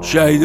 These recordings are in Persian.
شهید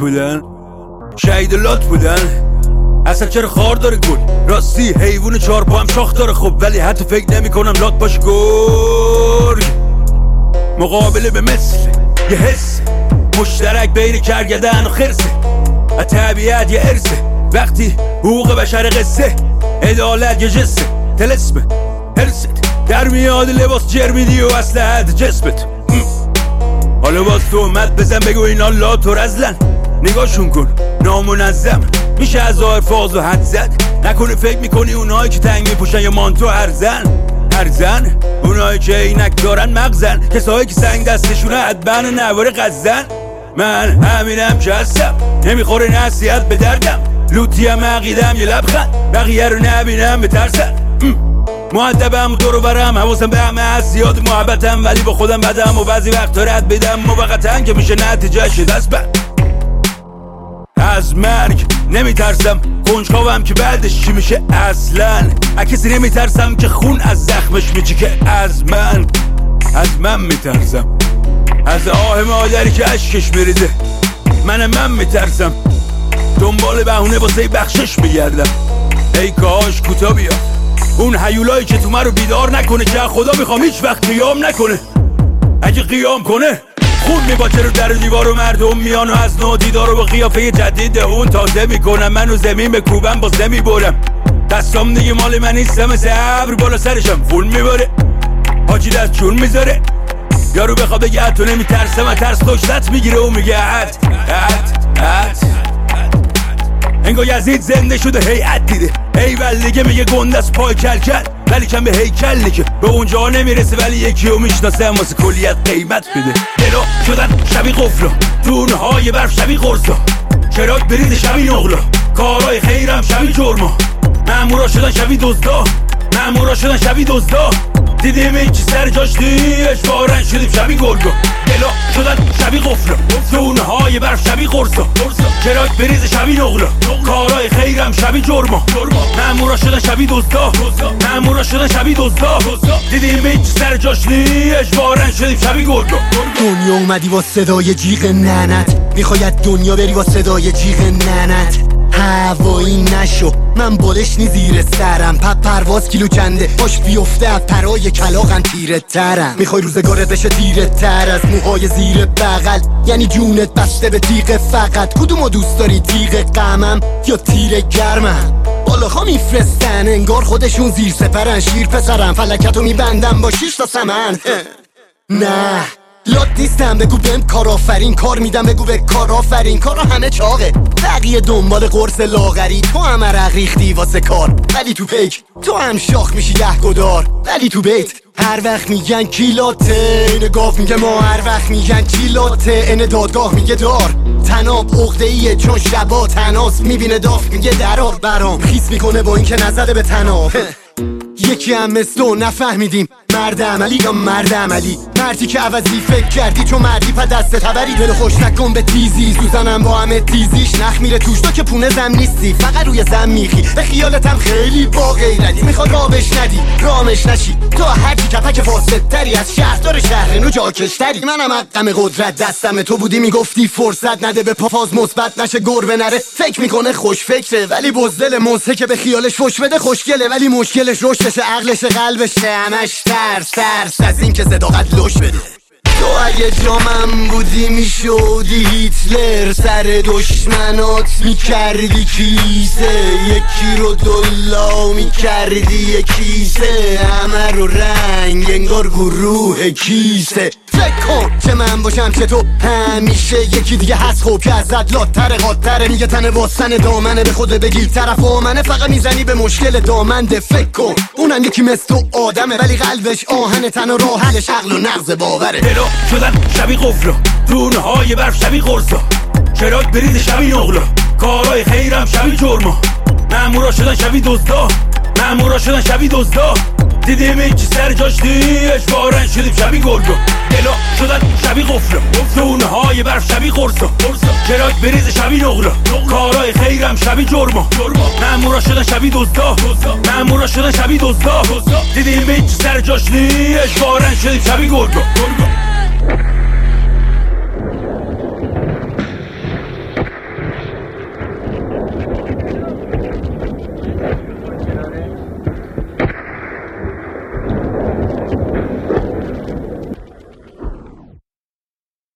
لات بودن اصلا چرا خار داره گل راستی حیوان چهار پا هم شاخ داره خب ولی حتی فکر نمی کنم لات باشه گرگ مقابله به مثل یه حس مشترک بین کرگدن و خرسه از طبیعت یه ارثه وقتی حقوق بشر قصه عدالت یه جسه تلسمه هرست در میاد لباس جرمیدی و اسلحت جسمت حالا باز تهمت بزن بگو اینا لات و رزلن نگاهشون کن نامنظم میشه از ظاهر فاز و حد زد نکنه فکر میکنی اونایی که تنگ میپوشن یا مانتو هرزن اونایی که عینک دارن مغزن کسایی که سنگ دستشونه ادبن نوار غزن من همینم که هستم نمیخوره نصیحت به دردم لوتیم عقیدم یه لبخند بقیه رو نبینم بترسن مؤدبم دور و برم حواسم به همه هست زیاد محبتم ولی با خودم بدم و بعضی وقتا رد بدم موقتا که میشه نتیجهش دست بد از مرگ نمیترسم کنجکاوم که بعدش چی میشه اصلا از کسی نمیترسم که خون از زخمش میچکه از من میترسم از آه مادری که اشکش میریزه من میترسم دنبال بهونه واسه بخشش میگردم ای کاش کوتا بیا اون هیولایی که تو من رو بیدار نکنه که خدا میخوام هیچ وقت قیام نکنه اگه قیام کنه خون میباچه رو در دیوار و مردم میان و از نو دیدار رو با قیافه جدید اون تازه میکنم منو زمین بکوبم باز نمیبرم دستام دیگه مال من نیستم مثل ابر بالا سرشم خون میباره حاجی دست چون میذاره یارو بخواه بگه تو نمیترسم از ترس داشتت میگیره و میگه انگار یزید زنده شده هیئت دیده ایول دیگه میگه گنده از پای کلکل ولی کم به هیکل نیکه به اونجا نمیرسه ولی یکی رو میشناسه واسه کلیت قیمت بده دلا شدن شبیه قفلا دونهای برف شبیه قرصا چراغ برید شبیه نقلا کارهای خیرم شبیه جرما مامورا شدن شبیه دزدا دیدیم این چی سر جاش دیش بارن شدیم شبیه گرگا دلا شدن شبیه قفلا دونهای برف شبیه قرصا چراغ بریز شبیه نقلا کارهای خیرم شبیه جرما مامورا شدن شبیه دزدا دیدیم این چی سر جاش دیش بارن شدیم شبیه گرگا دنیا اومدی با صدای جیغ ننت میخواید دنیا بری با صدای جیغ ننت هوایی نشو من بالش نی زیر سرم پرواز کیلو کنده باش بیفته از پرای کلاغم تیره ترم میخوای روزگارت بشه تیره تر از موهای زیر بغل یعنی جونت بسته به تیغ فقط کدومو دوست داری تیغ غمم یا تیر گرمم بالاها میفرستن انگار خودشون زیر سپرن شیر پسرم فلکتو میبندم با 6 تا سمن نه لات نیستم بگو بهم کار آفرین کار میدم بگو به کار آفرین کارا همه چاقه بقیه دنبال قرص لاغری تو هم عرق ریختی واسه کار ولی تو پیک تو هم شاخ میشی گدار ولی تو بیت هر وقت میگن کیلاته این گاف میگه ما هر وقت میگن کیلاته این دادگاه میگه دار تناب عقده ایه چون شبا تناس میبینه داف میگه درار برام خیس میکنه با این که نزده به تناب یکی هم مثل تو نفهمیدیم مرد عملی یا مرد عملی مردی که عوضی فکر کردی چون مردی پا دست تبری دل خوش نکن به تیزی سوزنم با همه تیزیش نخ میره توش تو که پونه زم نیستی فقط روی زم میخی به خیالتم خیلی با غیرتی میخواد رابش ندی رامش نشی تو هرچی کپک فاسدتری از شهردار شهرنو جاکشتری منم حقم قدرت دستم تو بودی میگفتی فرصت نده به پافاز مثبت نشه گربه نره فکر میکنه خوش فکره ولی بزدل موزه که به خیالش فش بده خوشگله ولی مشکلش رشدشه عقلش قلبشه همش ترس از این که صداقت لش بده تو اگه جامم بودی میشودی هیتلر سر دشمنات میکردی کیسه یکی رو دلا میکردی یکیسه همه رو رنگ انگار گروه کیسه فکر کن که من باشم که تو همیشه یکی دیگه هست خوب که ازت لاتره قاتره میگه تنه باستن دامنه به خود بگیر طرف آمنه فقط میزنی به مشکل دامنده فکر کن اونم یکی مثل تو آدمه ولی قلبش آهن تن و راه حلش عقل و نغز باوره دلا شدن شبیه قفلا دونهای برف شبیه قرصا چراغ برید شبیه نقلا کارهای خیرم شبیه جرما مامورا شدن شبیه دزدا دیدیم این چی سر جاش دیش بارن شدیم شبیه گرگا دلا شدن شبیه قفلا دونهای برف شبیه قرصا چراغ بریز شبیه نقلا کارهای خیرم شبیه جرما مامورا شدن شبیه دزدا دیدیم این چی سر جاش دیش بارن شدیم شبیه گرگا